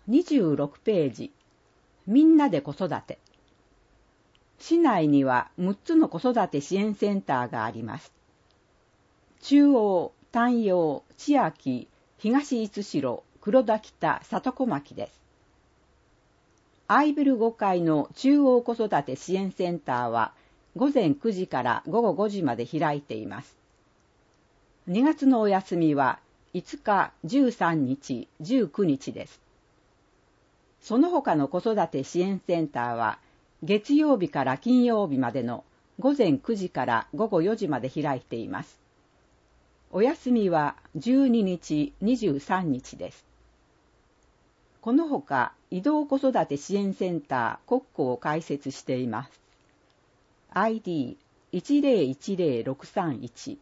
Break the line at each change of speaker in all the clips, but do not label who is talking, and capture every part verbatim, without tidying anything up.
にじゅうろくページ、みんなで子育て。市内にはむっつの子育て支援センターがあります。中央、丹陽、千秋、東五代、黒田北、里小牧です。アイビルごかいの中央子育て支援センターはごぜんくじからごごごじまで開いています。にがつのお休みはいつか、じゅうさんにち、じゅうくにちです。その他の子育て支援センターは月曜日から金曜日までのごぜんくじからごごよじまで開いています。お休みはじゅうににち、にじゅうさんにちです。このほか移動子育て支援センター国庫を開設しています。アイディーいちぜろいちぜろろくさんいち。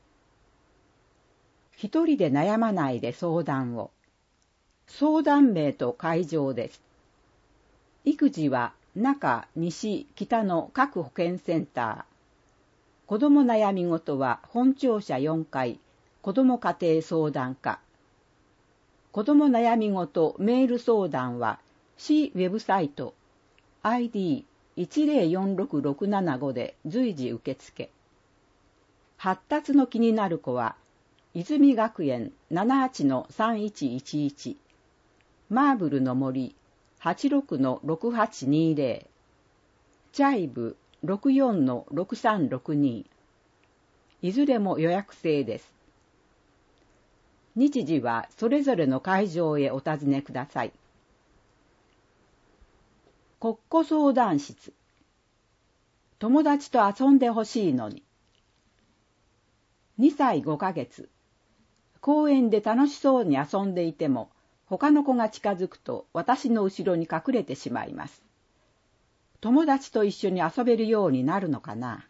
一人で悩まないで相談を。相談名と会場です。育児は中、西、北の各保健センター。子ども悩み事は本庁舎よんかい、子ども家庭相談課。子ども悩み事メール相談は市ウェブサイト アイディーいちぜろよんろくろくななご で随時受付。発達の気になる子は泉学園 ななはちのさんいちいちいち、マーブルの森 はちろくのろくはちにぜろ、チャイブ ろくよんのろくさんろくに、いずれも予約制です。日時はそれぞれの会場へお尋ねください。国庫相談室。友達と遊んでほしいのに。にさいごかげつ。公園で楽しそうに遊んでいても、他の子が近づくと私の後ろに隠れてしまいます。友達と一緒に遊べるようになるのかな。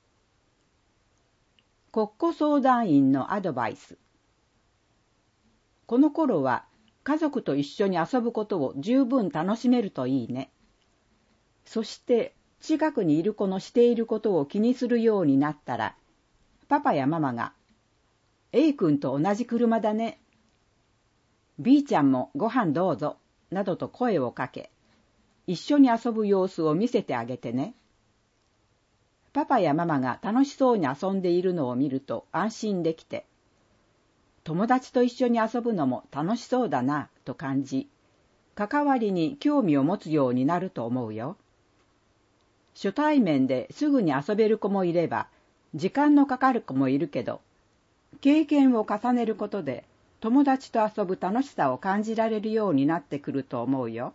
国庫相談員のアドバイス。この頃は家族と一緒に遊ぶことを十分楽しめるといいね。そして近くにいる子のしていることを気にするようになったら、パパやママが、A 君と同じ車だね。B ちゃんもご飯どうぞ、などと声をかけ、一緒に遊ぶ様子を見せてあげてね。パパやママが楽しそうに遊んでいるのを見ると安心できて、友達と一緒に遊ぶのも楽しそうだなと感じ、関わりに興味を持つようになると思うよ。初対面ですぐに遊べる子もいれば、時間のかかる子もいるけど、経験を重ねることで友達と遊ぶ楽しさを感じられるようになってくると思うよ。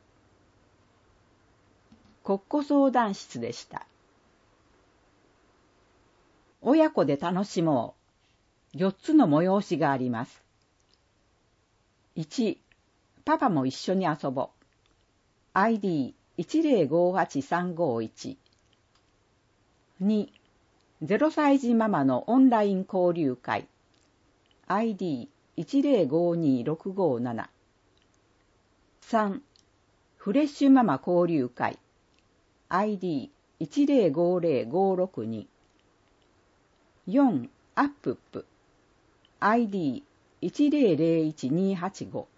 国庫相談室でした。親子で楽しもう。よっつの催しがあります。いち、パパも一緒に遊ぼう。アイディーいちぜろごはちさんごいち。に、ゼロさい児ママのオンライン交流会。アイディーいちぜろごにろくごなな。さん、フレッシュママ交流会。アイディーいちぜろごぜろごろくに。よん、アップップ。アイディーいちぜろぜろいちにはちご。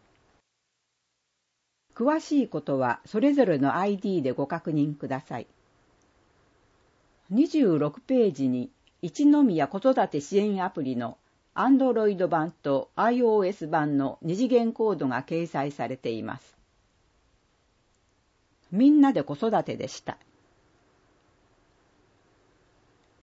詳しいことはそれぞれの アイディー でご確認ください。にじゅうろくページに一宮子育て支援アプリの Android 版と iOS 版の二次元コードが掲載されています。みんなで子育てでした。